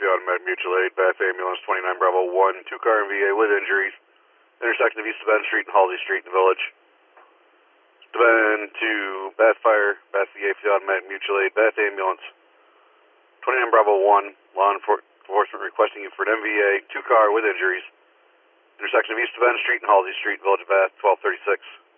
Automatic Mutual Aid, Bath Ambulance 29 Bravo 1, 2-car MVA with injuries. Intersection of East Bend Street and Halsey Street in the village. Bend to Bath Fire, Bath VA for the Automatic Mutual Aid, Bath Ambulance 29 Bravo 1, law enforcement requesting you for an MVA, 2-car with injuries. Intersection of East Bend Street and Halsey Street, Village of Bath, 1236.